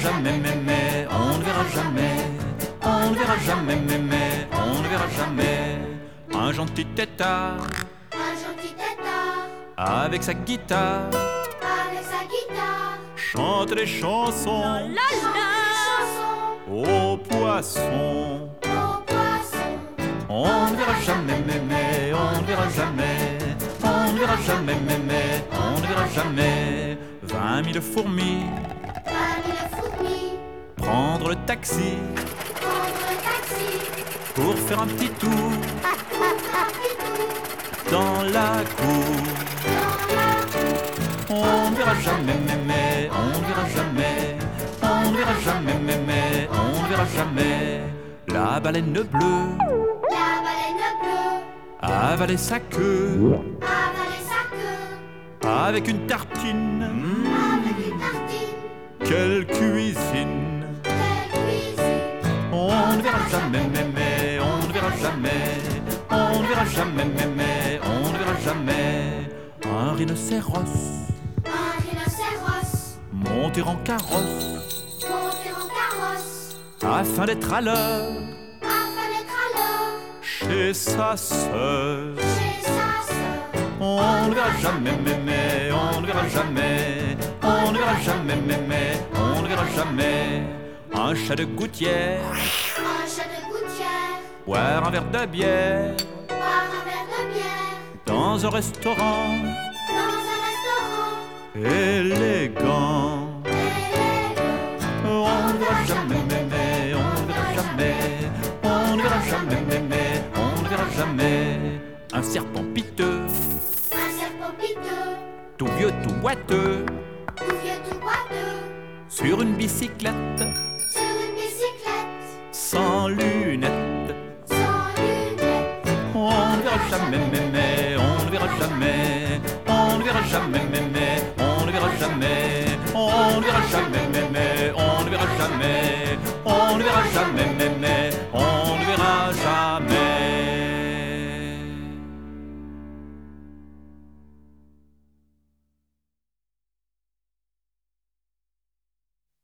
jamais, mais on ne verra jamais. On ne verra jamais, mais on ne verra jamais. Un gentil tétard, avec sa guitare, chante les chansons aux poissons. On ne verra jamais, mais on ne verra jamais. On ne verra jamais, mais on ne verra jamais. 20 000 fourmis, prendre le taxi pour faire un petit tour dans la cour. On ne verra jamais, mais on ne verra jamais. On ne verra jamais, mais on ne verra jamais. La baleine bleue avaler sa queue avec une tartine. Quelle cuisine. On ne verra jamais, mais on ne verra jamais. On ne verra jamais, mais on ne verra jamais. Un rhinocéros monter en carrosse afin d'être à l'heure chez sa sœur. On ne verra jamais, mais on ne verra jamais. On ne verra jamais, mais on ne verra jamais. Un chat de gouttière, boire un verre de bière dans un restaurant élégant. On ne verra jamais, mais on ne verra jamais. On ne verra jamais, mais on ne verra jamais. Un serpent piteux, tout vieux, tout boiteux, sur une bicyclette, sans lunettes. On ne verra jamais, mais on ne verra jamais. On ne verra jamais,